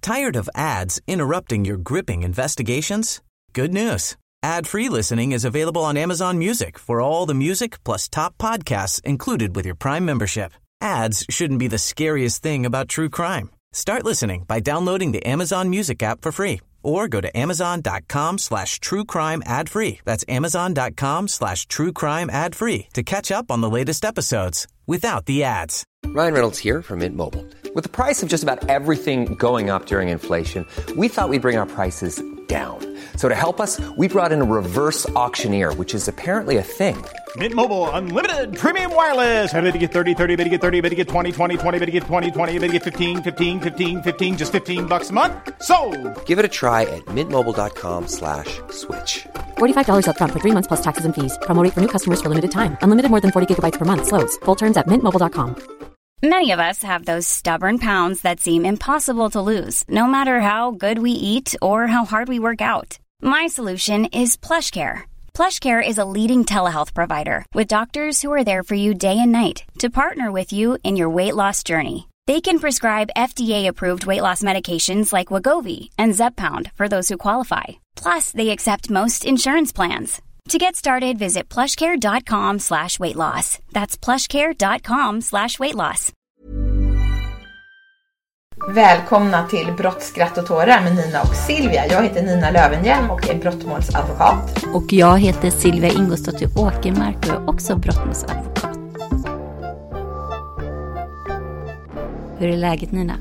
Tired of ads interrupting your gripping investigations? Good news. Ad-free listening is available on Amazon Music for all the music plus top podcasts included with your Prime membership. Ads shouldn't be the scariest thing about true crime. Start listening by downloading the Amazon Music app for free or go to amazon.com/truecrime ad-free. That's amazon.com/truecrime ad-free to catch up on the latest episodes without the ads. Ryan Reynolds here from Mint Mobile. With the price of just about everything going up during inflation, we thought we'd bring our prices down. So to help us, we brought in a reverse auctioneer, which is apparently a thing. Mint Mobile Unlimited Premium Wireless. How to get 30, 30, bit to get 30, bit to get 20, 20, 20, bit to get 20, 20, bit to get 15, 15, 15, 15, just $15 a month? Sold! Give it a try at mintmobile.com/switch. $45 up front for 3 months plus taxes and fees. Promo rate for new customers for limited time. Unlimited more than 40 gigabytes per month. Slows full terms at mintmobile.com. Many of us have those stubborn pounds that seem impossible to lose, no matter how good we eat or how hard we work out. My solution is PlushCare. PlushCare is a leading telehealth provider with doctors who are there for you day and night to partner with you in your weight loss journey. They can prescribe FDA-approved weight loss medications like Wegovy and Zepbound for those who qualify. Plus, they accept most insurance plans. To get started, visit plushcare.com/weightloss. That's plushcare.com/weightloss. Välkomna till Brott, skratt och tårar med Nina och Silvia. Jag heter Nina Lövenhjelm och är brottmålsadvokat. Och jag heter Silvia Ingosdotter Åkermark och är också brottmålsadvokat. Hur är läget, Nina?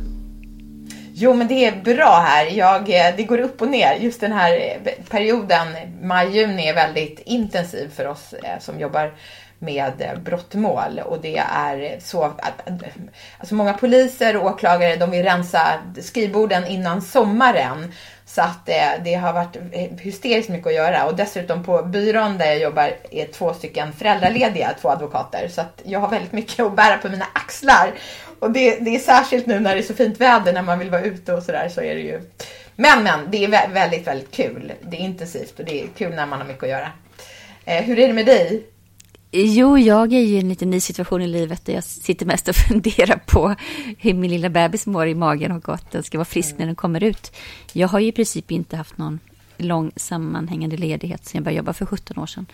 Jo, men det är bra här. Det går upp och ner. Just den här perioden, maj-juni, är väldigt intensiv för oss som jobbar med brottmål. Och det är så alltså många poliser och åklagare, de vill rensa skrivborden innan sommaren. Så att det har varit hysteriskt mycket att göra. Och dessutom på byrån där jag jobbar är 2 stycken föräldralediga, 2 advokater. Så att jag har väldigt mycket att bära på mina axlar. Och det är särskilt nu när det är så fint väder, när man vill vara ute och sådär, så är det ju. Men det är väldigt, väldigt kul. Det är intensivt och det är kul när man har mycket att göra. Hur är det med dig? Jo, jag är ju i en liten ny situation i livet där jag sitter mest och funderar på hur min lilla bebis mår i magen och gott. Den ska vara frisk när den kommer ut. Jag har ju i princip inte haft någon lång sammanhängande ledighet sedan jag började jobba för 17 år sedan.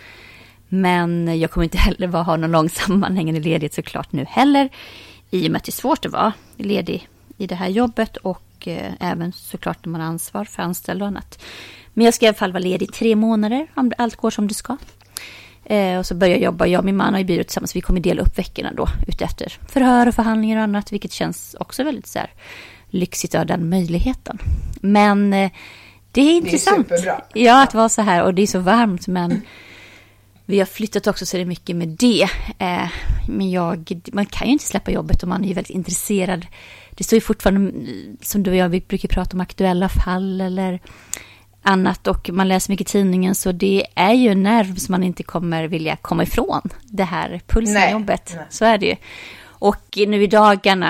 Men jag kommer inte heller ha någon lång sammanhängande ledighet såklart nu heller. I och med att det är svårt att vara ledig i det här jobbet och även såklart när man har ansvar för anställda och annat. Men jag ska i alla fall vara ledig i 3 månader om allt går som det ska. Och så börjar jag jobba, jag och min man har i byrå tillsammans. Vi kommer dela upp veckorna då efter förhör och förhandlingar och annat, vilket känns också väldigt så här lyxigt av den möjligheten. Men det är intressant. Det är superbra. Ja, att vara så här, och det är så varmt, men vi har flyttat också så det är mycket med det. Men man kan ju inte släppa jobbet om man är ju väldigt intresserad. Det står ju fortfarande, som du och jag, vi brukar prata om aktuella fall eller annat, och man läser mycket i tidningen, så det är ju en nerv som man inte kommer vilja komma ifrån, det här pulsjobbet. Nej. Så är det ju. Och nu i dagarna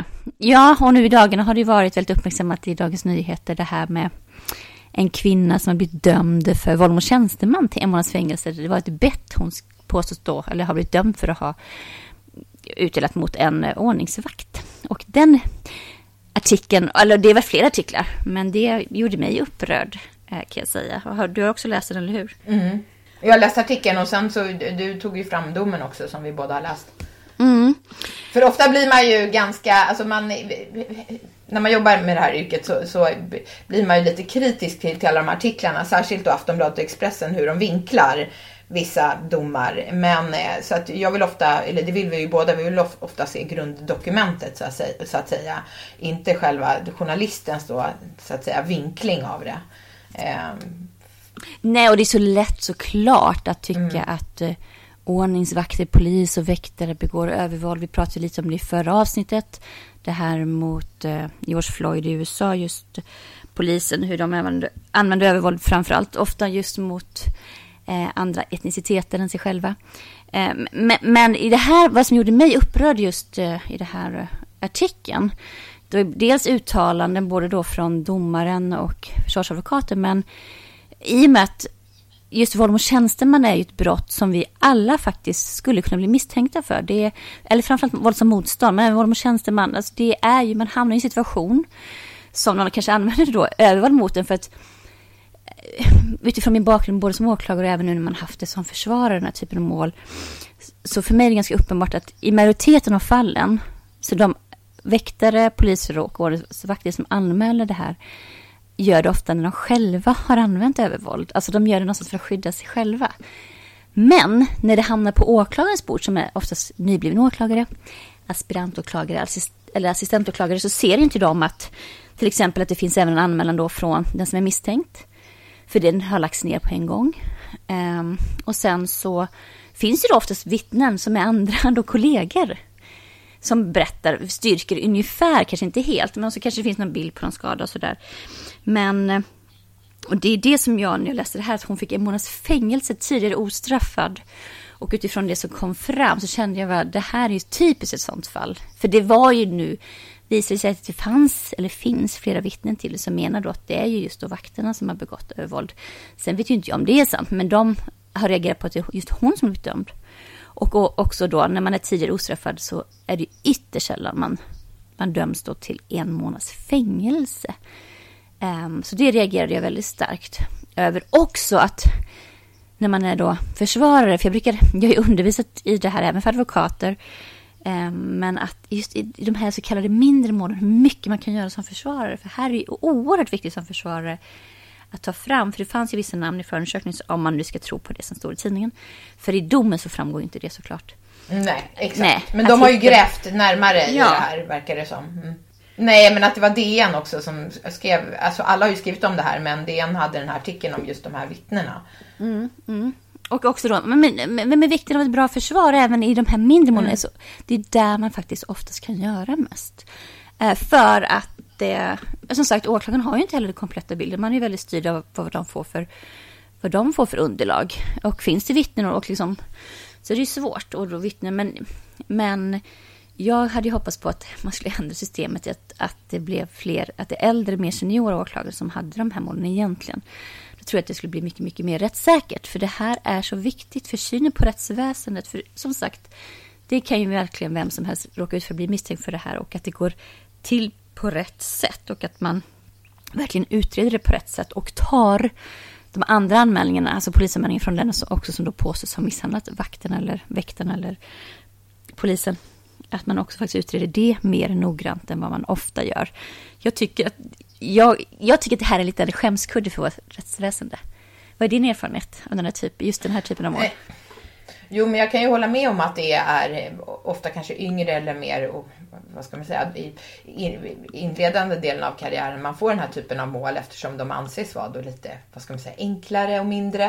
har det ju varit väldigt uppmärksammat i Dagens Nyheter, det här med en kvinna som har blivit dömd för våld mot tjänsteman till 1 månads fängelse. Det var ett bett hon påstås då, eller har blivit dömd för att ha utdelat mot en ordningsvakt. Och den artikeln, eller det var flera artiklar, men det gjorde mig upprörd, kan jag säga. Du har också läst den, eller hur? Mm. Jag har läst artikeln, och sen så du tog ju fram domen också som vi båda har läst. Mm. För ofta blir man ju ganska, alltså när man jobbar med det här yrket så blir man ju lite kritisk till alla de artiklarna, särskilt då Aftonbladet och Expressen, hur de vinklar vissa domar. Men så att jag vill ofta, eller det vill vi ju båda, vi vill ofta se grunddokumentet så att säga, inte själva journalistens då, så att säga, vinkling av det. Nej, och det är så lätt såklart att tycka att ordningsvakter, polis och väktare begår övervåld. Vi pratade lite om det i förra avsnittet. Det här mot George Floyd i USA, just polisen, hur de använder övervåld framförallt, ofta just mot andra etniciteter än sig själva. Men i det här, vad som gjorde mig upprörd just i det här artikeln, då är dels uttalanden både då från domaren och försvarsadvokaten, men i och med att just våld mot tjänsteman är ju ett brott som vi alla faktiskt skulle kunna bli misstänkta för. Det är, eller framförallt våld som motstånd, men även våld mot tjänsteman. Alltså det är ju, man hamnar i en situation som någon kanske använder då övervåld mot den, för att utifrån min bakgrund både som åklagare och även nu när man haft det som försvarare den här typen av mål, så för mig är det ganska uppenbart att i majoriteten av fallen så de väktare, poliser och ordningsvakter som anmäler det här gör det ofta när de själva har använt övervåld. Alltså de gör det någonstans för att skydda sig själva. Men när det hamnar på åklagarens bord, som är oftast nybliven åklagare, aspirantåklagare eller assistentåklagare, så ser inte de att till exempel att det finns även en anmälan då från den som är misstänkt. För den har lagts ner på en gång. Och sen så finns det då oftast vittnen som är andra då kollegor som berättar, styrker ungefär, kanske inte helt, men så kanske det finns någon bild på någon skada och sådär. Men, och det är det som jag, när jag läste det här, att hon fick 1 månads fängelse tidigare ostraffad. Och utifrån det som kom fram så kände jag att det här är ju typiskt ett sånt fall. För det var ju nu, visade sig att det fanns eller finns flera vittnen till det som menar då att det är ju just då vakterna som har begått övervåld. Sen vet ju inte jag om det är sant, men de har reagerat på att det är just hon som blivit dömd. Och också då när man är tidigare ostraffad så är det ytterst sällan man döms då till 1 månads fängelse. Så det reagerade jag väldigt starkt över. Också att när man är då försvarare, för jag har ju undervisat i det här även för advokater, men att just i de här så kallade mindre målen, hur mycket man kan göra som försvarare. För här är det oerhört viktigt som försvarare att ta fram, för det fanns ju vissa namn i förundersökningen om man nu ska tro på det som står i tidningen. För i domen så framgår inte det såklart. Nej, exakt. Nej, men de har ju grävt närmare i det här, verkar det som. Nej, men att det var DN också som skrev, alltså alla har ju skrivit om det här, men DN hade den här artikeln om just de här vittnena. Och också då, men vikten av ett bra försvar även i de här mindre målen, så det är där man faktiskt oftast kan göra mest. För att som sagt, åklagaren har ju inte heller det kompletta bilden. Man är ju väldigt styrd av vad de får för underlag. Och finns det vittnen och liksom, så är det ju svårt att då vittna. Men jag hade ju hoppats på att man skulle ändra systemet, att det blev fler, att det äldre, mer seniora åklagare som hade de här målen egentligen. Då tror jag att det skulle bli mycket, mycket mer rättssäkert. För det här är så viktigt för synen på rättsväsendet. För som sagt, det kan ju verkligen vem som helst råka ut för att bli misstänkt för det här. Och att det går till på rätt sätt och att man verkligen utreder det på rätt sätt och tar de andra anmälningarna, alltså polisanmälningen från den också som då påstås ha misshandlat vakterna eller väktarna eller polisen, att man också faktiskt utreder det mer noggrant än vad man ofta gör. Jag tycker att det här är lite en skämskudde för vårt rättsväsende. Vad är din erfarenhet av just den här typen av mål? Jo, men jag kan ju hålla med om att det är ofta kanske yngre eller mer, vad ska man säga, i inledande delen av karriären man får den här typen av mål, eftersom de anses vara då lite, vad ska man säga, enklare och mindre.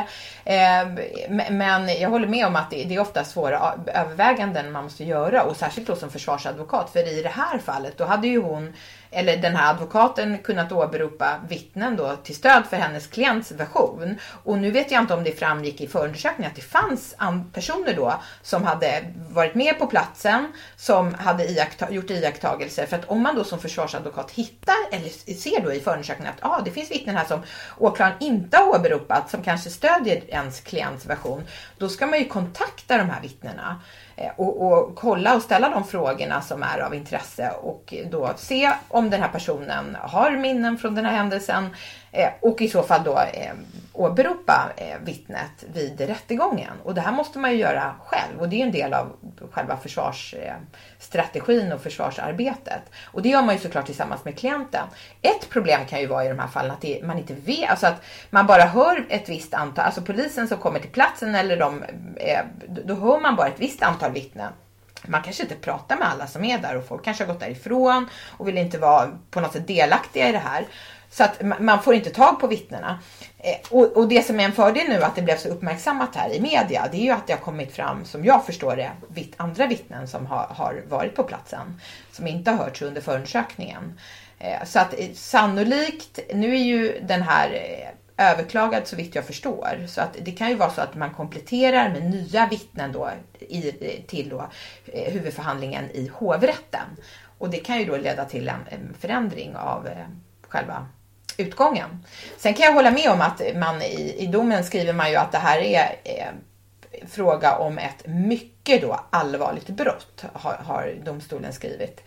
Men jag håller med om att det är ofta svåra överväganden man måste göra, och särskilt då som försvarsadvokat, för i det här fallet då hade ju hon, eller den här advokaten, kunnat åberopa vittnen då till stöd för hennes klients version. Och nu vet jag inte om det framgick i förundersökningen att det fanns personer då som hade varit med på platsen, som hade gjort iakttagelser. För att om man då som försvarsadvokat hittar eller ser då i förundersökningen att det finns vittnen här som åklagaren inte har åberopat, som kanske stödjer ens klients version, då ska man ju kontakta de här vittnena. Och kolla och ställa de frågorna som är av intresse, och då se om den här personen har minnen från den här händelsen, och i så fall då åberopa vittnet vid rättegången. Och det här måste man ju göra själv, och det är en del av själva försvarsstrategin och försvarsarbetet. Och det gör man ju såklart tillsammans med klienten. Ett problem kan ju vara i de här fallen att man inte vet, alltså att man bara hör ett visst antal, alltså polisen som kommer till platsen, eller då hör man bara ett visst antal vittnen. Man kanske inte pratar med alla som är där, och folk kanske har gått därifrån och vill inte vara på något sätt delaktiga i det här. Så att man får inte tag på vittnena. Och det som är en fördel nu att det blev så uppmärksammat här i media, det är ju att det har kommit fram, som jag förstår det, andra vittnen som har varit på platsen, som inte har hörts under förundersökningen. Så att sannolikt, nu är ju den här överklagad så vitt jag förstår, så att det kan ju vara så att man kompletterar med nya vittnen då till då huvudförhandlingen i hovrätten, och det kan ju då leda till en förändring av själva utgången. Sen kan jag hålla med om att man i domen skriver man ju att det här är fråga om ett mycket då allvarligt brott, har domstolen skrivit.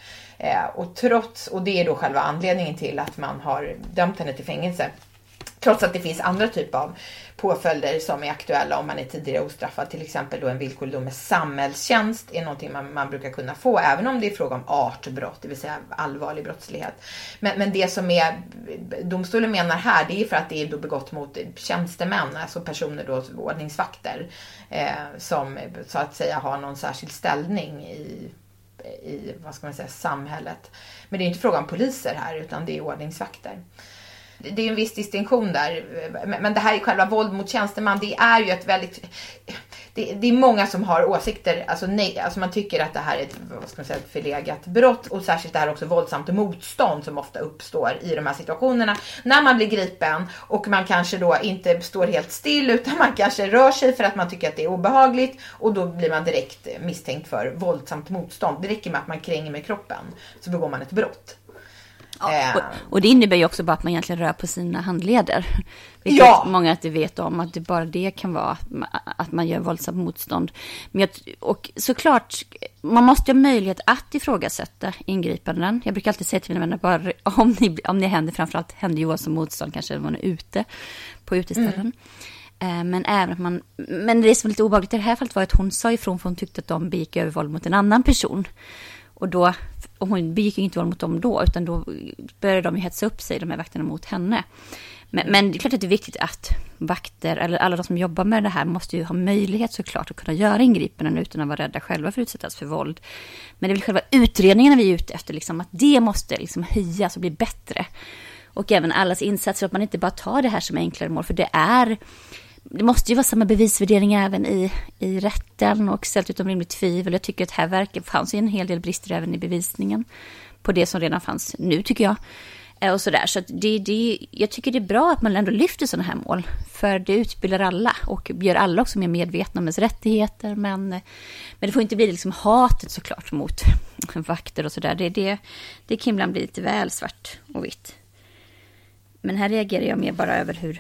Och det är då själva anledningen till att man har dömt henne till fängelse. Trots att det finns andra typer av påföljder som är aktuella om man är tidigare ostraffad. Till exempel då en villkorlig dom med samhällstjänst är någonting man brukar kunna få. Även om det är fråga om artbrott, det vill säga allvarlig brottslighet. Men det som domstolen menar här, det är för att det är då begått mot tjänstemän. Alltså personer då, ordningsvakter. Som så att säga har någon särskild ställning i vad ska man säga, samhället. Men det är inte fråga om poliser här, utan det är ordningsvakter. Det är en viss distinktion där. Men det här är själva våld mot tjänsteman. Det är ju ett väldigt... Det är många som har åsikter. Alltså man tycker att det här är ett förlegat brott. Och särskilt det här också våldsamt motstånd som ofta uppstår i de här situationerna. När man blir gripen och man kanske då inte står helt still, utan man kanske rör sig för att man tycker att det är obehagligt. Och då blir man direkt misstänkt för våldsamt motstånd. Det räcker med att man kränger med kroppen, så begår man ett brott. Ja, och det innebär ju också bara att man egentligen rör på sina handleder. Vilket många inte vet om, att det bara det kan vara att man gör våldsamt motstånd. Och såklart, man måste ha möjlighet att ifrågasätta ingripanden. Jag brukar alltid säga till mina vänner, bara om det händer, framförallt händer ju som motstånd kanske när man är ute på uteställen. Men även men det som var lite obehagligt i det här fallet var att hon sa ifrån, för hon tyckte att de begick övervåld mot en annan person. Och hon begick ju inte våld mot dem då, utan då började de ju hetsa upp sig, de här vakterna, mot henne. Men det är klart att det är viktigt att vakter, eller alla de som jobbar med det här, måste ju ha möjlighet såklart att kunna göra ingripanden utan att vara rädda själva för att utsättas för våld. Men det är väl själva utredningarna vi är ute efter, liksom, att det måste liksom höjas och bli bättre. Och även allas insatser, att man inte bara tar det här som enklare mål, för det måste ju vara samma bevisvärdering även i rätten och ställt utom rimligt tvivel. Jag tycker att här fanns ju en hel del brister även i bevisningen på det som redan fanns nu, tycker jag. Och sådär. Så att jag tycker det är bra att man ändå lyfter sådana här mål. För det utbildar alla och gör alla också mer medvetna om ens rättigheter. Men det får inte bli liksom hatet såklart mot vakter och sådär. Det kan ibland bli lite väl svart och vitt. Men här reagerar jag mer bara över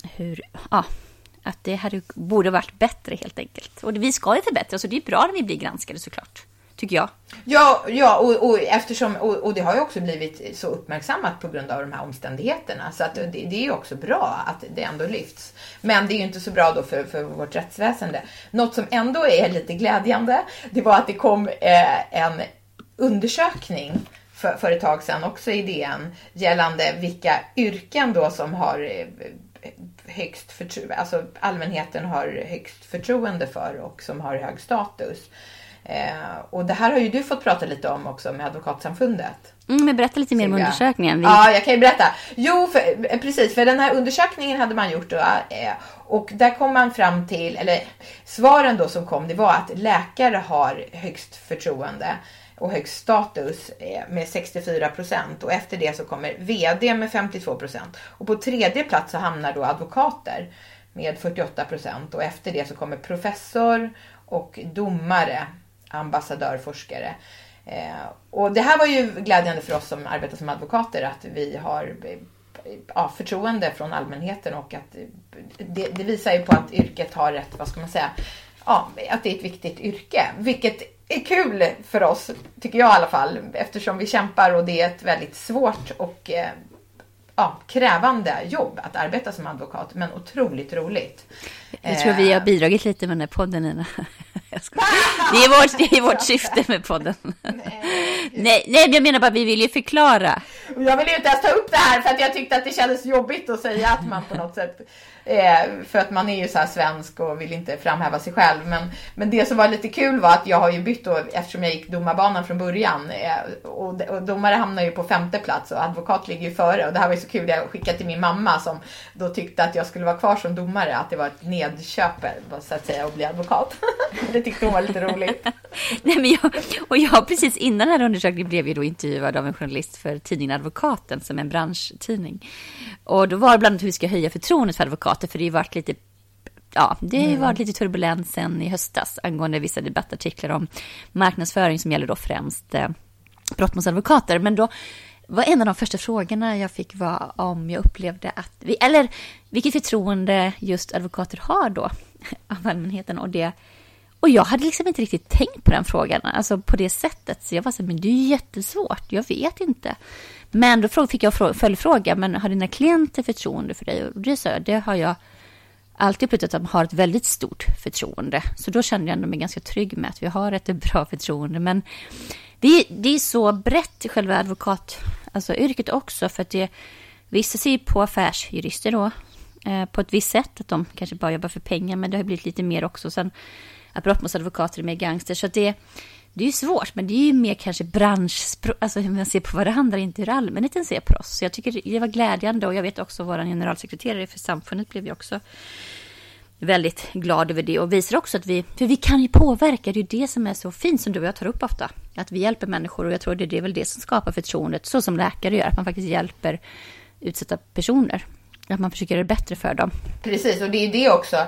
att det här borde varit bättre helt enkelt. Och vi ska ju förbättra, så det är bra när vi blir granskade såklart, tycker jag. Ja, och eftersom, och det har ju också blivit så uppmärksammat på grund av de här omständigheterna. Så att det är ju också bra att det ändå lyfts. Men det är ju inte så bra då för vårt rättsväsende. Något som ändå är lite glädjande, det var att det kom en undersökning för ett tag sedan, också i DN, gällande vilka yrken då som har högst förtroende, alltså allmänheten har högst förtroende för och som har hög status. Och det här har ju du fått prata lite om också med Advokatsamfundet. Men berätta lite mer om undersökningen. Ja, jag kan ju berätta. Precis, för den här undersökningen hade man gjort då, och där kom man fram till, eller svaren då som kom, det var att läkare har högst förtroende och högst status med 64%, och efter det så kommer vd med 52%, och på tredje plats så hamnar då advokater med 48%, och efter det så kommer professor och domare, ambassadör, forskare. Och det här var ju glädjande för oss som arbetar som advokater, att vi har förtroende från allmänheten, och att det visar ju på att yrket har rätt, vad ska man säga, att det är ett viktigt yrke, vilket är kul för oss, tycker jag i alla fall, eftersom vi kämpar och det är ett väldigt svårt och krävande jobb att arbeta som advokat, men otroligt roligt. Jag tror vi har bidragit lite med den här podden, Nina. Det är vårt syfte med podden. Nej, jag menar bara, vi vill ju förklara. Jag vill ju inte ens ta upp det här, för att jag tyckte att det kändes jobbigt att säga att man på något sätt, för att man är ju så här svensk och vill inte framhäva sig själv. Men det som var lite kul var att jag har ju bytt då, eftersom jag gick domarbanan från början, och domare hamnar ju på 5:e plats och advokat ligger ju före. Och det här var ju så kul, jag skickade till min mamma som då tyckte att jag skulle vara kvar som domare, att det var ett nedköp så att säga att bli advokat. Det tyckte hon var lite roligt. Nej, men jag precis innan den här undersökningen blev ju då intervjuad av en journalist för tidningen Advokaten, som är en branschtidning. Och då var det bland annat hur vi ska höja förtroendet för advokater, för det har ju varit lite, varit lite turbulens sen i höstas angående vissa debattartiklar om marknadsföring som gäller då främst brott mot advokater. Men då var en av de första frågorna jag fick var om jag upplevde att vilket förtroende just advokater har då av allmänheten. Och jag hade liksom inte riktigt tänkt på den frågan, alltså på det sättet. Så jag var så, men det är jättesvårt, jag vet inte. Men då fick jag följdfråga, men har dina klienter förtroende för dig? Och det sa jag, det har jag alltid upplevt att de har ett väldigt stort förtroende. Så då kände jag mig ganska trygg med att vi har ett bra förtroende. Men det är så brett själva alltså yrket också, för att vissa ser på affärsjurister då på ett visst sätt, att de kanske bara jobbar för pengar, men det har blivit lite mer också. Sen att brottmålsadvokater är mer gangster, så att det är ju svårt, men det är ju mer kanske alltså hur man ser på varandra, inte hur allmänheten ser på oss. Så jag tycker det var glädjande, och jag vet också vår generalsekreterare för samfundet blev ju också väldigt glad över det, och visar också att för vi kan ju påverka, det är ju det som är så fint som du och jag tar upp ofta, att vi hjälper människor, och jag tror det är väl det som skapar förtroendet, så som läkare gör, att man faktiskt hjälper utsatta personer, att man försöker göra det bättre för dem. Precis, och det är det också,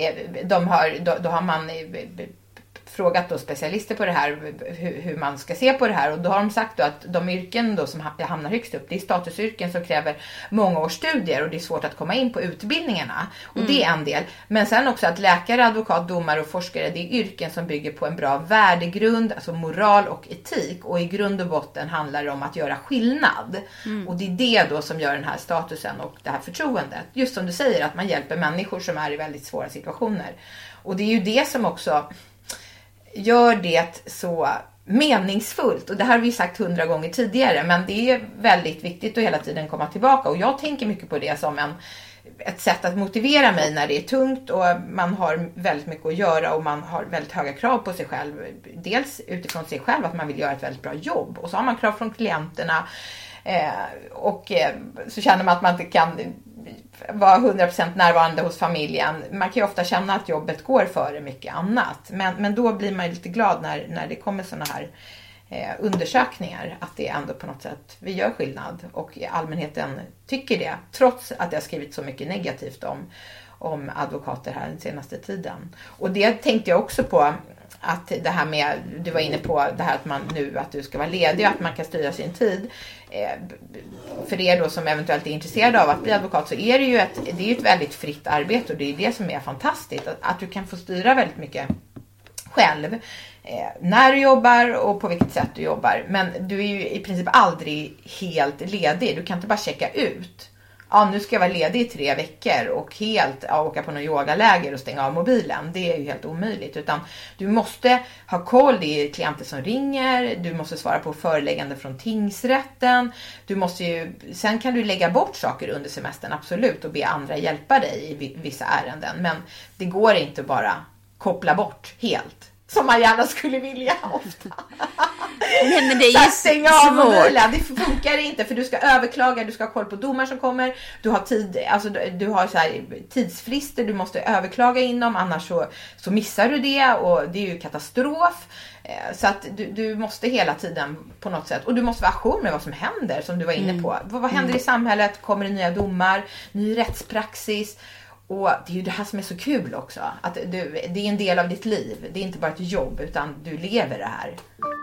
då har man frågat då specialister på det här, hur man ska se på det här, och då har de sagt då att de yrken då som hamnar högst upp, det är statusyrken som kräver många års studier, och det är svårt att komma in på utbildningarna, och det är en del. Men sen också att läkare, advokat, domare och forskare, det är yrken som bygger på en bra värdegrund, alltså moral och etik, och i grund och botten handlar det om att göra skillnad. Och det är det då som gör den här statusen och det här förtroendet, just som du säger, att man hjälper människor som är i väldigt svåra situationer. Och det är ju det som också gör det så meningsfullt. Och det här har vi sagt 100 gånger tidigare, men det är väldigt viktigt att hela tiden komma tillbaka. Och jag tänker mycket på det som ett sätt att motivera mig när det är tungt och man har väldigt mycket att göra och man har väldigt höga krav på sig själv. Dels utifrån sig själv, att man vill göra ett väldigt bra jobb, och så har man krav från klienterna, och så känner man att man inte kan vara 100% närvarande hos familjen. Man kan ju ofta känna att jobbet går före mycket annat. Men då blir man lite glad när det kommer såna här undersökningar, att det ändå på något sätt vi gör skillnad, och allmänheten tycker det, trots att det har skrivit så mycket negativt om advokater här den senaste tiden. Och det tänkte jag också på, att det här med, du var inne på det här att du ska vara ledig och att man kan styra sin tid. För er då som eventuellt är intresserade av att bli advokat, så är det ju ett väldigt fritt arbete, och det är det som är fantastiskt, att du kan få styra väldigt mycket själv när du jobbar och på vilket sätt du jobbar. Men du är ju i princip aldrig helt ledig. Du kan inte bara checka ut. Ja, nu ska jag vara ledig i 3 veckor och helt åka på någon yogaläger och stänga av mobilen. Det är ju helt omöjligt. Utan du måste ha koll, det är klienter som ringer, du måste svara på föreläggande från tingsrätten. Sen kan du lägga bort saker under semestern, absolut, och be andra hjälpa dig i vissa ärenden. Men det går inte bara koppla bort helt, som man gärna skulle vilja ofta. Nej, men det är ju svårt. Det funkar inte, för du ska överklaga, du ska ha koll på domar som kommer, du har tid, alltså du har så här tidsfrister du måste överklaga inom, annars så missar du det, och det är ju katastrof. Så att du måste hela tiden på något sätt, och du måste vara ajour med vad som händer, som du var inne på. Vad händer i samhället? Kommer det nya domar, ny rättspraxis? Och det är ju det här som är så kul också, att det är en del av ditt liv. Det är inte bara ett jobb, utan du lever det här.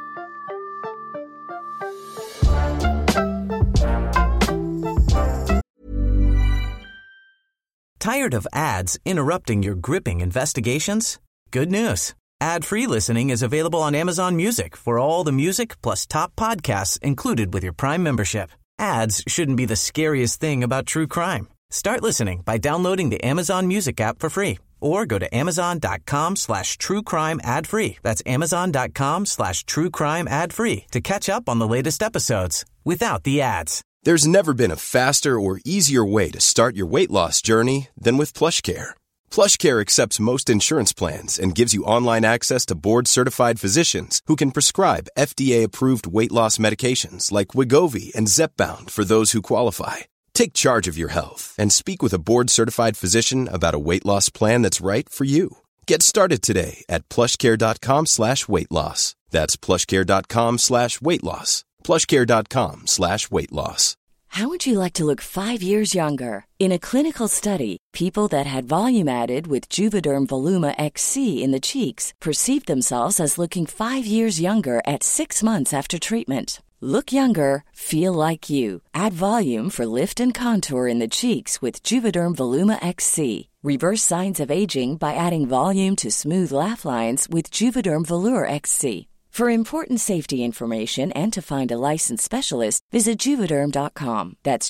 Tired of ads interrupting your gripping investigations? Good news. Ad-free listening is available on Amazon Music for all the music plus top podcasts included with your Prime membership. Ads shouldn't be the scariest thing about true crime. Start listening by downloading the Amazon Music app for free, or go to amazon.com/truecrime ad free. That's amazon.com/truecrime ad free to catch up on the latest episodes without the ads. There's never been a faster or easier way to start your weight loss journey than with PlushCare. PlushCare accepts most insurance plans and gives you online access to board-certified physicians who can prescribe FDA-approved weight loss medications like Wegovy and Zepbound for those who qualify. Take charge of your health and speak with a board-certified physician about a weight loss plan that's right for you. Get started today at plushcare.com/weightloss. That's plushcare.com/weightloss. plushcare.com/weightloss. How would you like to look 5 years younger? In a clinical study, people that had volume added with Juvederm Voluma XC in the cheeks perceived themselves as looking 5 years younger at 6 months after treatment. Look younger, feel like you. Add volume for lift and contour in the cheeks with Juvederm Voluma XC. Reverse signs of aging by adding volume to smooth laugh lines with Juvederm Volure XC. For important safety information and to find a licensed specialist, visit Juvederm.com. That's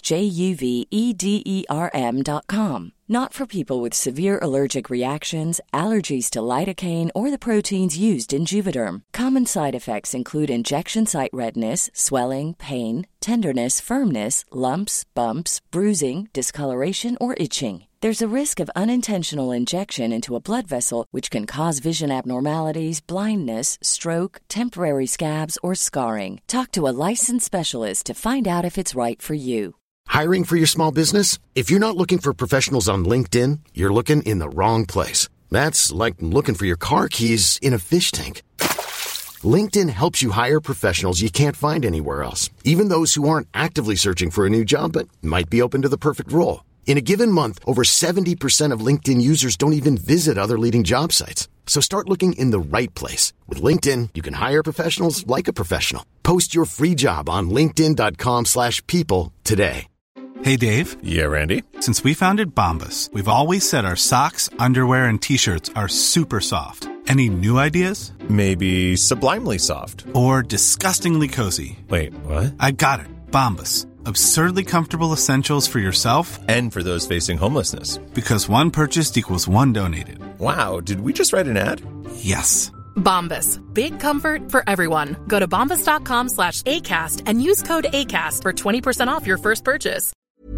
JUVEDERM.com. Not for people with severe allergic reactions, allergies to lidocaine, or the proteins used in Juvederm. Common side effects include injection site redness, swelling, pain, tenderness, firmness, lumps, bumps, bruising, discoloration, or itching. There's a risk of unintentional injection into a blood vessel, which can cause vision abnormalities, blindness, stroke, temporary scabs, or scarring. Talk to a licensed specialist to find out if it's right for you. Hiring for your small business? If you're not looking for professionals on LinkedIn, you're looking in the wrong place. That's like looking for your car keys in a fish tank. LinkedIn helps you hire professionals you can't find anywhere else, even those who aren't actively searching for a new job but might be open to the perfect role. In a given month, over 70% of LinkedIn users don't even visit other leading job sites. So start looking in the right place. With LinkedIn, you can hire professionals like a professional. Post your free job on linkedin.com/people today. Hey, Dave. Yeah, Randy. Since we founded Bombas, we've always said our socks, underwear, and T-shirts are super soft. Any new ideas? Maybe sublimely soft. Or disgustingly cozy. Wait, what? I got it. Bombas. Absurdly comfortable essentials for yourself and for those facing homelessness. Because one purchased equals one donated. Wow, did we just write an ad? Yes. Bombas. Big comfort for everyone. Go to bombas.com/ACAST and use code ACAST for 20% off your first purchase.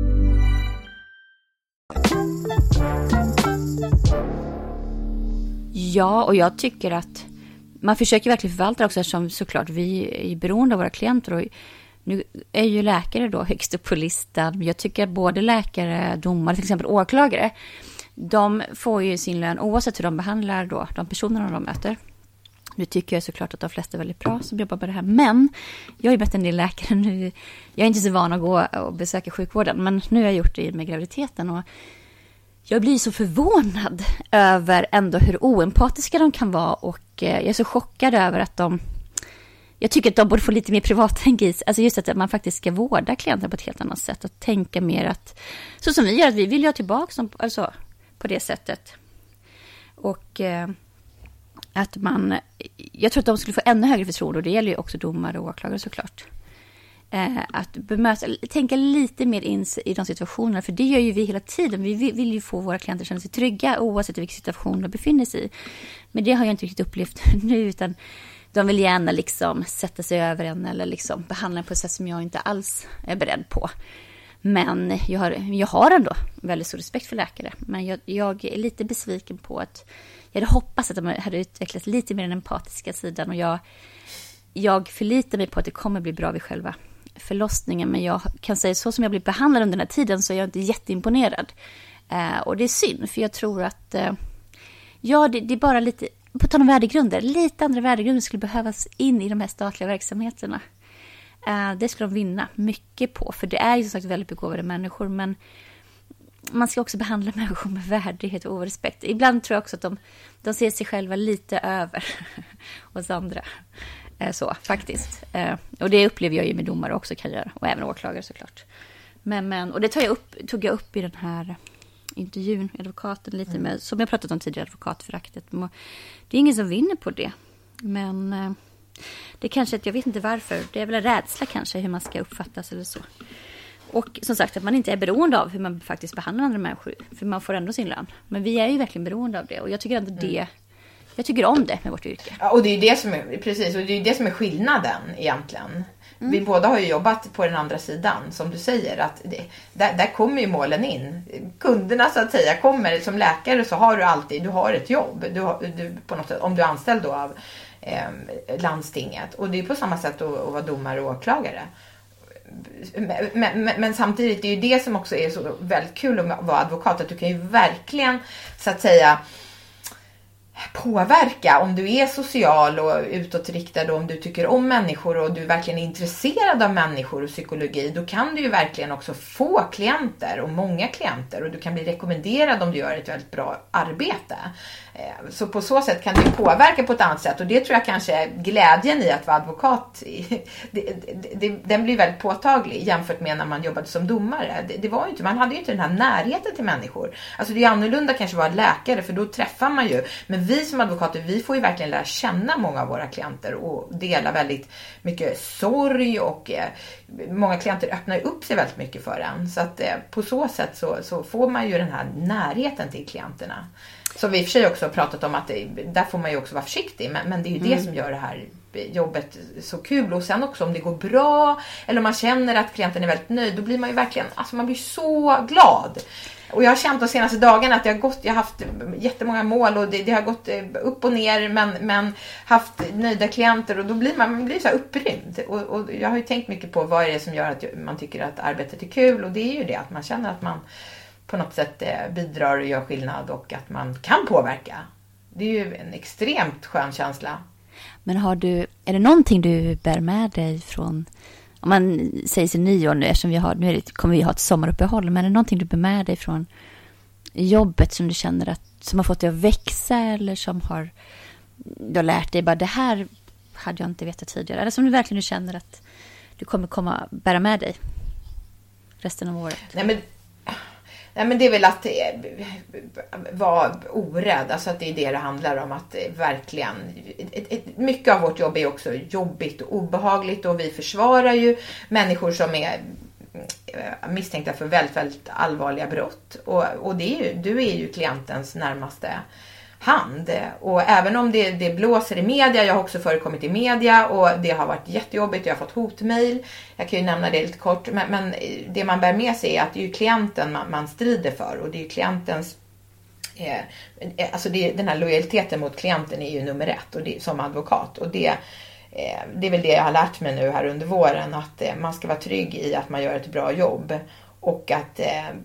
Ja, och jag tycker att man försöker verkligen förvalta också, eftersom såklart vi är beroende av våra klienter. Och nu är ju läkare då högst upp på listan. Jag tycker att både läkare, domare, till exempel åklagare, de får ju sin lön oavsett hur de behandlar då de personerna de möter. Nu tycker jag såklart att de flesta är väldigt bra som jobbar med det här. Men jag har ju bett en del läkare nu. Jag är inte så van att gå och besöka sjukvården, men nu har jag gjort det med graviditeten. Och jag blir så förvånad över ändå hur oempatiska de kan vara. Och jag är så chockad över att jag tycker att de borde få lite mer privattänk. Alltså just att man faktiskt ska vårda klienter på ett helt annat sätt. Och tänka mer att, så som vi gör, att vi vill ha tillbaka dem, alltså, på det sättet. Och att jag tror att de skulle få ännu högre förtroende. Och det gäller ju också domare och åklagare såklart. Att tänka lite mer in i de situationerna. För det gör ju vi hela tiden. Vi vill ju få våra klienter att känna sig trygga oavsett vilken situation de befinner sig i. Men det har jag inte riktigt upplevt nu, utan de vill gärna liksom sätta sig över en eller liksom behandla en på ett sätt som jag inte alls är beredd på. Men jag har ändå väldigt stor respekt för läkare. Men jag är lite besviken på att jag hade hoppats att de hade utvecklat lite mer den empatiska sidan. Och jag förlitar mig på att det kommer bli bra vid själva förlossningen. Men jag kan säga, så som jag blir behandlad under den här tiden, så är jag inte jätteimponerad. Och det är synd, för jag tror att det är bara lite, på tal om värdegrunder, lite andra värdegrunder skulle behövas in i de här statliga verksamheterna. Det skulle de vinna mycket på, för det är ju som sagt väldigt begåvade människor, men man ska också behandla människor med värdighet och respekt. Ibland tror jag också att de ser sig själva lite över oss andra. Så faktiskt. Och det upplever jag ju med domare också kan göra, och även åklagare såklart. Men och det tog jag upp i den här intervjun med advokaten lite med, som jag pratat om tidigare, advokatföraktet. Det är ingen som vinner på det. Men det är kanske att jag vet inte varför. Det är väl en rädsla kanske hur man ska uppfattas eller så. Och som sagt att man inte är beroende av hur man faktiskt behandlar andra människor. För man får ändå sin lön. Men vi är ju verkligen beroende av det. Och jag tycker ändå jag tycker om det med vårt yrke. Ja, och det är det som är, precis, och det är det som är skillnaden egentligen. Vi båda har ju jobbat på den andra sidan, som du säger, att där kommer ju målen in. Kunderna så att säga kommer, som läkare så har du har ett jobb. Du på något sätt, om du är anställd då av landstinget. Och det är på samma sätt att vara domare och åklagare. Men samtidigt, det är ju det som också är så väldigt kul att vara advokat, att du kan ju verkligen så att säga påverka. Om du är social och utåtriktad och om du tycker om människor och du verkligen är intresserad av människor och psykologi, då kan du ju verkligen också få klienter och många klienter, och du kan bli rekommenderad om du gör ett väldigt bra arbete. Så på så sätt kan du påverka på ett annat sätt, och det tror jag kanske glädjen i att vara advokat, den blir väldigt påtaglig jämfört med när man jobbade som domare. Det var ju inte, man hade ju inte den här närheten till människor. Alltså det är annorlunda kanske vara läkare, för då träffar man ju, men vi som advokater, vi får ju verkligen lära känna många av våra klienter och dela väldigt mycket sorg, och många klienter öppnar upp sig väldigt mycket för en. Så att på så sätt så får man ju den här närheten till klienterna. Så vi i och för sig också har pratat om att där får man ju också vara försiktig, men det är ju det som gör det här jobbet så kul. Och sen också om det går bra eller om man känner att klienten är väldigt nöjd, då blir man ju verkligen, alltså man blir så glad. Och jag har känt de senaste dagarna att jag har haft jättemånga mål och det har gått upp och ner, men haft nöjda klienter, och då blir man blir så här upprymd. Och jag har ju tänkt mycket på vad är det som gör att man tycker att arbetet är kul, och det är ju det att man känner att man på något sätt bidrar och gör skillnad och att man kan påverka. Det är ju en extremt skön känsla. Men är det någonting du bär med dig från, om man säger sig 9 år nu, eftersom kommer vi ha ett sommaruppehåll, men är det någonting du bär med dig från jobbet som du känner som har fått dig att växa, eller som du har lärt dig bara det här hade jag inte vetat tidigare, eller som du verkligen känner att du kommer bära med dig resten av året? Nej, men det är väl att vara orädd. Alltså att det är det handlar om. Att verkligen, mycket av vårt jobb är också jobbigt och obehagligt. Och vi försvarar ju människor som är misstänkta för väldigt, väldigt allvarliga brott. Och du är ju klientens närmaste hand. Och även om det blåser i media, jag har också förekommit i media och det har varit jättejobbigt, jag har fått hotmail, jag kan ju nämna det lite kort, men det man bär med sig är att det är ju klienten man strider för, och det är ju klientens alltså den här lojaliteten mot klienten är ju nummer 1, och det, som advokat, och det är väl det jag har lärt mig nu här under våren, att man ska vara trygg i att man gör ett bra jobb, och att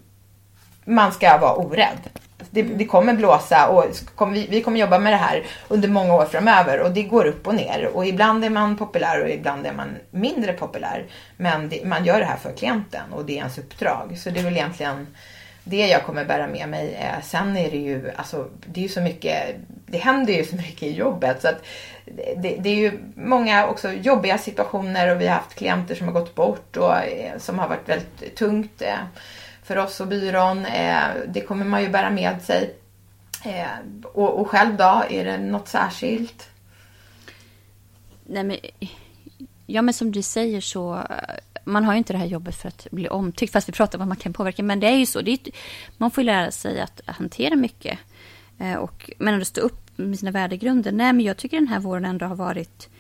man ska vara orädd. Det kommer blåsa, och vi kommer jobba med det här under många år framöver, och det går upp och ner, och ibland är man populär och ibland är man mindre populär, men man gör det här för klienten och det är ens uppdrag. Så det är väl egentligen det jag kommer bära med mig. Sen är det ju, alltså, det är ju så mycket, det händer ju så mycket i jobbet, så att det är ju många också jobbiga situationer, och vi har haft klienter som har gått bort och som har varit väldigt tungt för oss och byrån. Det kommer man ju bära med sig. Och själv då, är det något särskilt? Nej, men som du säger så, man har ju inte det här jobbet för att bli omtyckt, fast vi pratar om att man kan påverka, men det är ju så, man får lära sig att hantera mycket, men ändå stå upp med sina värdegrunder. Nej, men jag tycker den här våren ändå har varit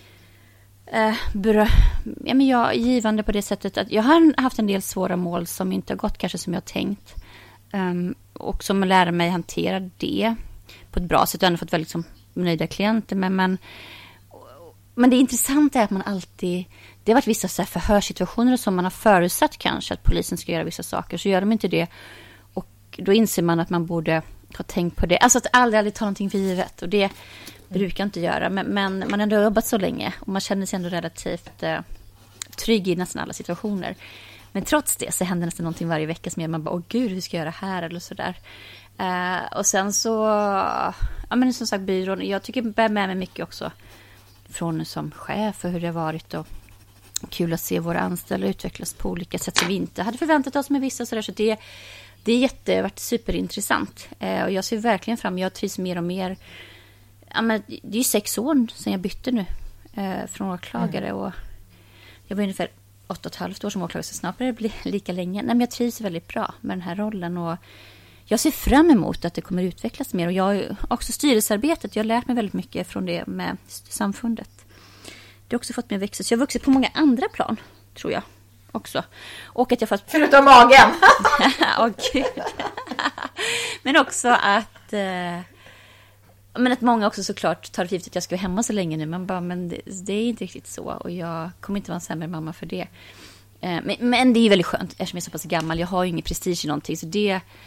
givande på det sättet att jag har haft en del svåra mål som inte har gått kanske som jag tänkt, och som lär mig hantera det på ett bra sätt. Jag har ändå fått väldigt nöjda klienter, men det intressanta är att man alltid, det har varit vissa så här förhörssituationer som man har förutsatt kanske att polisen ska göra vissa saker, så gör de inte det, och då inser man att man borde ha tänkt på det, alltså att aldrig ta någonting för givet, och det brukar inte göra, men man har ändå jobbat så länge och man känner sig ändå relativt trygg i nästan alla situationer. Men trots det så händer nästan någonting varje vecka som gör man bara, åh gud, hur ska jag göra här eller sådär. Och sen så, ja men som sagt byrån, jag tycker bär med mig mycket också från som chef och hur det har varit, och kul att se våra anställda utvecklas på olika sätt som vi inte hade förväntat oss med vissa sådär, så det har varit superintressant. Och jag ser verkligen fram, jag trivs mer och mer. Ja, men det är ju 6 år sedan jag bytte nu från åklagare, och jag var ungefär 8,5 år som åklagare, så snart det blir lika länge. Nej, men jag trivs väldigt bra med den här rollen, och jag ser fram emot att det kommer utvecklas mer, och jag har också styrelsearbetet, jag har lärt mig väldigt mycket från det med samfundet. Det har också fått mig att växa, så jag har vuxit på många andra plan, tror jag också. Och att jag fått... Förutom magen! Åh gud! Men också att... Men att många också såklart tar för givet att jag ska vara hemma så länge nu. Men det är inte riktigt så. Och jag kommer inte vara en sämre mamma för det. Men det är väldigt skönt eftersom jag är så pass gammal. Jag har ju ingen prestige i någonting. Så det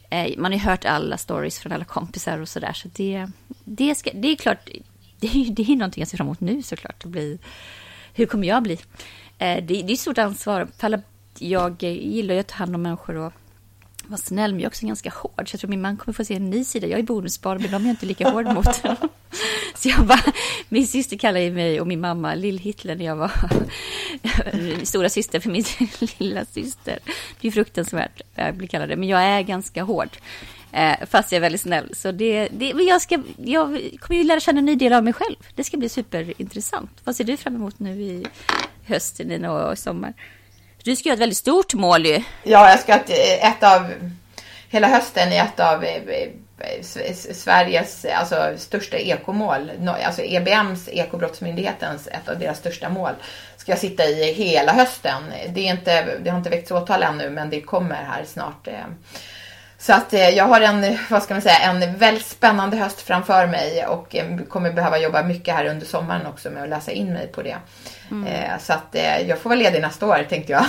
Man har ju hört alla stories från alla kompisar och sådär. Så det är klart, det är någonting jag ser fram emot nu såklart. Hur kommer jag bli? Det är ett stort ansvar. Jag gillar ju att ta hand om människor och vara snäll, men jag är också ganska hård. Så jag tror min man kommer få se en ny sida. Jag är bonusbarn, men de är jag inte lika hård mot. Så min syster kallar ju mig och min mamma Lill-Hitler när jag var stora syster för min lilla syster. Det är fruktansvärt jag blir kallad det, men jag är ganska hård. Fast jag är väldigt snäll. Så men jag kommer ju lära känna en ny del av mig själv. Det ska bli superintressant. Vad ser du fram emot nu i hösten, Nina, och sommar? Du ska göra ett väldigt stort mål ju. Ja, jag ska hela hösten är ett av Sveriges största ekomål. Alltså EBMs, ekobrottsmyndighetens, ett av deras största mål. Ska jag sitta i hela hösten. Det har inte väckts åtal ännu, men det kommer här snart. Så att jag har en väldigt spännande höst framför mig och kommer behöva jobba mycket här under sommaren också med att läsa in mig på det. Så att jag får vara ledig nästa år, tänkte jag.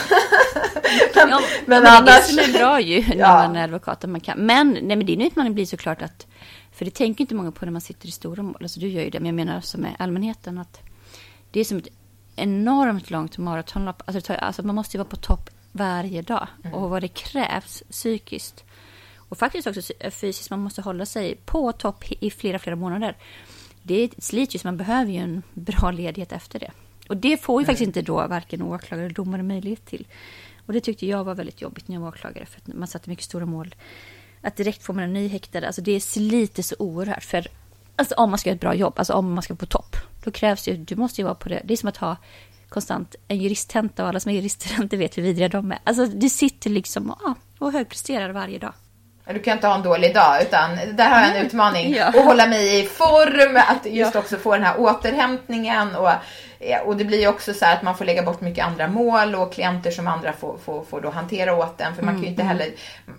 men annars... Det är bra ju när man är advokat. Man kan. Men din utmaning blir såklart att, för det tänker inte många på när man sitter i stora mål. Alltså du gör ju det, men jag menar som är allmänheten, att det är som ett enormt långt maratonlopp. Alltså man måste ju vara på topp varje dag. Och vad det krävs psykiskt. Och faktiskt också fysiskt, man måste hålla sig på topp i flera månader. Det är ett slit just, man behöver ju en bra ledighet efter det. Och det får ju faktiskt inte då varken åklagare eller domare möjlighet till. Och det tyckte jag var väldigt jobbigt när jag var åklagare, för att man satte mycket stora mål. Att direkt får man en ny häktad, alltså det sliter så oerhört. För alltså om man ska göra ett bra jobb, alltså om man ska vara på topp, då krävs ju, du måste ju vara på det. Det är som att ha konstant en juristtenta, och alla som är juriststudenter vet hur vidriga de är. Alltså du sitter liksom och högpresterar varje dag. Du kan inte ha en dålig dag, utan där har jag en utmaning att hålla mig i form, att just också få den här återhämtningen, och det blir ju också så här att man får lägga bort mycket andra mål och klienter som andra får då hantera åt en, för man kan ju inte heller,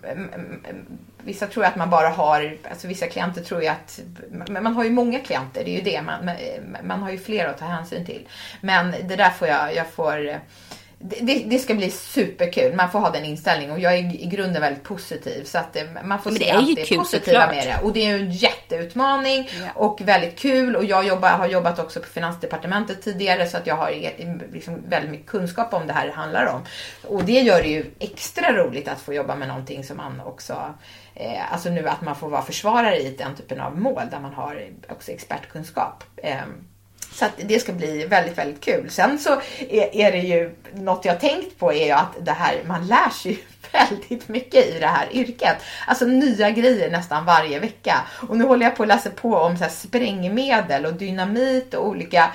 vissa tror att man bara har, alltså vissa klienter tror ju att man har ju många klienter, det är ju det, man har ju fler att ta hänsyn till, men det där får det ska bli superkul. Man får ha den inställningen, och jag är i grunden väldigt positiv, så att man får se allt det positiva med det. Och det är ju en jätteutmaning och väldigt kul, och jag har jobbat också på Finansdepartementet tidigare, så att jag har liksom väldigt mycket kunskap om det här handlar om. Och det gör det ju extra roligt att få jobba med någonting som man också alltså nu att man får vara försvarare i den typen av mål där man har också expertkunskap. Så att det ska bli väldigt, väldigt kul. Sen så är det ju något jag tänkt på, är ju att det här, man lär sig väldigt mycket i det här yrket. Alltså nya grejer nästan varje vecka. Och nu håller jag på att läsa på om så här sprängmedel och dynamit och olika,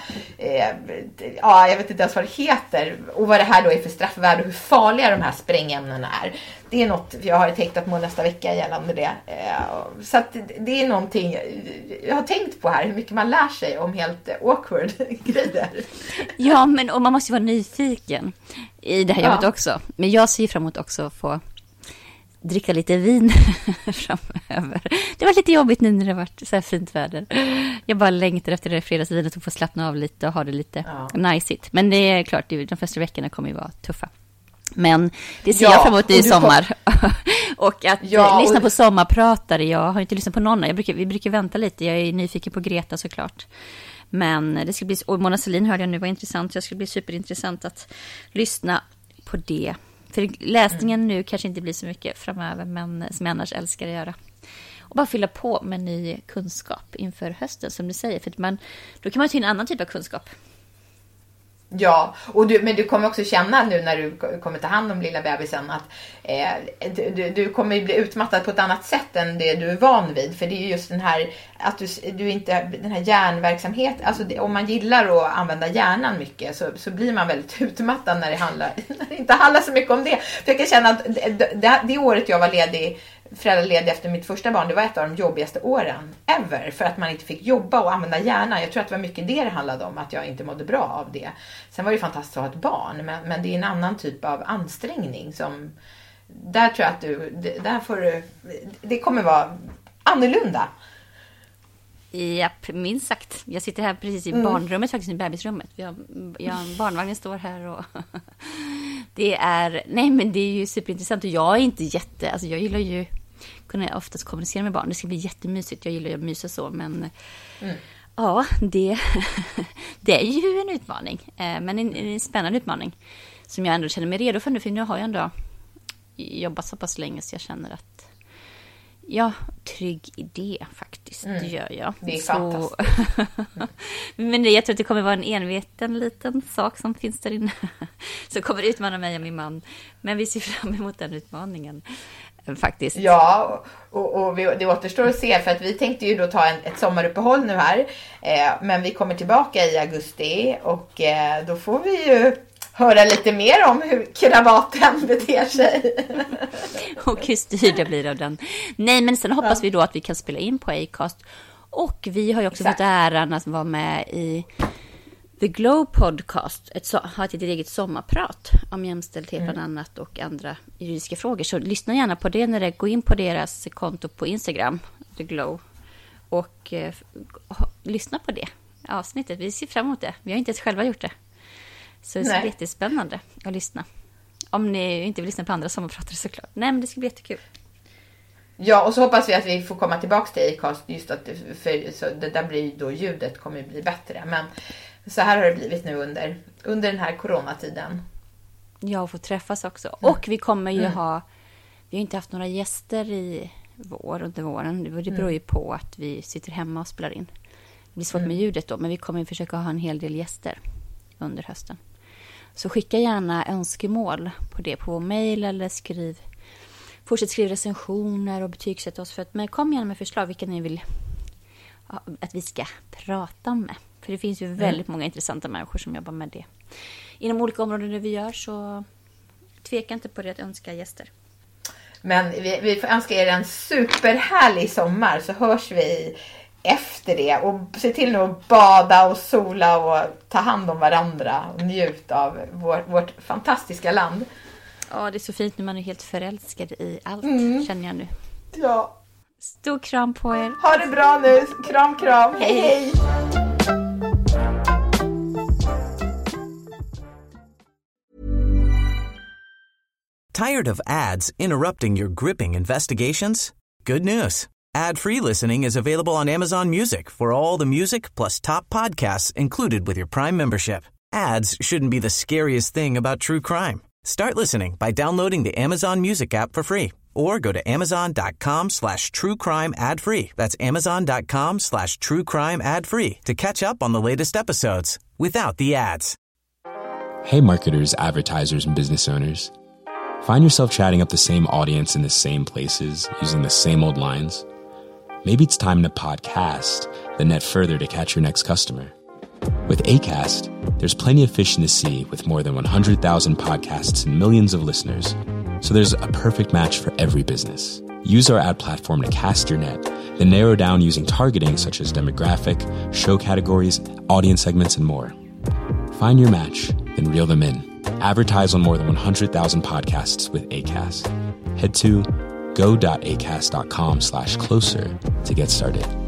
jag vet inte ens vad det heter. Och vad det här då är för straffvärde och hur farliga de här sprängämnena är. Det är något jag har tänkt att må nästa vecka gällande det. Så att det är någonting jag har tänkt på här, hur mycket man lär sig om helt awkward grejer. Ja, men och man måste ju vara nyfiken i det här jobbet också. Men jag ser fram emot också att få dricka lite vin framöver. Det var lite jobbigt nu när det var så här fint väder. Jag bara längtar efter det fredagsvinet och få slappna av lite och ha det lite najsigt. Men det är klart, de första veckorna kommer ju vara tuffa. Men det ser jag fram emot i sommar. Och att lyssna på sommarpratare. Jag har inte lyssnat på någon. Vi brukar vänta lite. Jag är nyfiken på Greta såklart. Men det ska bli, och Mona Sahlin hörde jag nu var intressant. Så det ska bli superintressant att lyssna på det. För läsningen nu kanske inte blir så mycket framöver, men som jag annars älskar att göra. Och bara fylla på med ny kunskap inför hösten, som du säger. För då kan man ta in en annan typ av kunskap. Ja, men du kommer också känna nu när du kommer ta hand om lilla bebisen att du kommer bli utmattad på ett annat sätt än det du är van vid. För det är ju just den här att du inte, den här hjärnverksamhet, alltså om man gillar att använda hjärnan mycket så blir man väldigt utmattad när det inte handlar så mycket om det. För jag kan känna att det året jag var föräldraledig efter mitt första barn, det var ett av de jobbigaste åren ever, för att man inte fick jobba och använda hjärnan. Jag tror att det var mycket det handlade om, att jag inte mådde bra av det. Sen var det fantastiskt att ha ett barn, men det är en annan typ av ansträngning som, där tror jag att det kommer vara annorlunda. Japp, minst sagt. Jag sitter här precis i barnrummet, faktiskt i bebisrummet. Barnvagnen står här och det är ju superintressant, och jag är inte alltså jag gillar ju kunna oftast kommunicera med barn. Det ska bli jättemysigt. Jag gillar ju att mysa så, men ja, det är ju en utmaning. Men en spännande utmaning som jag ändå känner mig redo för nu. För nu har jag ändå jobbat så pass länge så jag känner att trygg idé faktiskt, det gör jag. Det är fantastiskt. Men jag tror att det kommer vara en enveten liten sak som finns där inne. Så kommer det utmana mig och min man. Men vi ser fram emot den utmaningen faktiskt. Ja, och det återstår att se, för att vi tänkte ju då ta ett sommaruppehåll nu här. Men vi kommer tillbaka i augusti och då får vi ju höra lite mer om hur kravaten beter sig. Och hur styrd det blir av den. Nej, men sen hoppas vi då att vi kan spela in på Acast. Och vi har ju också fått äran att vara med i The Glow Podcast. Har ett eget sommarprat om jämställdhet bland annat och andra juridiska frågor. Så lyssna gärna på det när det går in på deras konto på Instagram, The Glow. Och lyssna på det avsnittet. Vi ser fram emot det. Vi har inte ens själva gjort det. Så det ska bli jättespännande att lyssna. Om ni inte vill lyssna på andra sommarpratare såklart. Nej, men det ska bli jättekul. Ja, och så hoppas vi att vi får komma tillbaka till Acast. Just att så det där blir då, ljudet kommer bli bättre. Men så här har det blivit nu under den här coronatiden. Ja, och få träffas också. Och vi kommer ju vi har inte haft några gäster under våren. Det beror ju på att vi sitter hemma och spelar in. Det blir svårt med ljudet då, men vi kommer försöka ha en hel del gäster under hösten. Så skicka gärna önskemål på det på vår mejl eller fortsätt skriva recensioner och betygsätta oss. Men kom gärna med förslag vilka ni vill att vi ska prata med. För det finns ju väldigt många intressanta människor som jobbar med det. Inom olika områden där vi gör, så tveka inte på det att önska gäster. Men vi får önska er en superhärlig sommar, så hörs vi efter det. Och se till nu att bada och sola och ta hand om varandra och njuta av vårt fantastiska land. Ja, det är så fint när man är helt förälskad i allt, känner jag nu. Ja. Stor kram på er. Ha det bra nu. Kram, kram. Hej, hej. Tired of ads interrupting your gripping investigations? Good news. Ad-free listening is available on Amazon Music for all the music plus top podcasts included with your Prime membership. Ads shouldn't be the scariest thing about true crime. Start listening by downloading the Amazon Music app for free or go to amazon.com/truecrime ad-free. That's amazon.com/truecrime ad-free to catch up on the latest episodes without the ads. Hey marketers, advertisers, and business owners. Find yourself chatting up the same audience in the same places using the same old lines? Maybe it's time to podcast, then net further to catch your next customer. With Acast, there's plenty of fish in the sea with more than 100,000 podcasts and millions of listeners. So there's a perfect match for every business. Use our ad platform to cast your net, then narrow down using targeting such as demographic, show categories, audience segments, and more. Find your match, then reel them in. Advertise on more than 100,000 podcasts with Acast. Head to go.acast.com/closer to get started.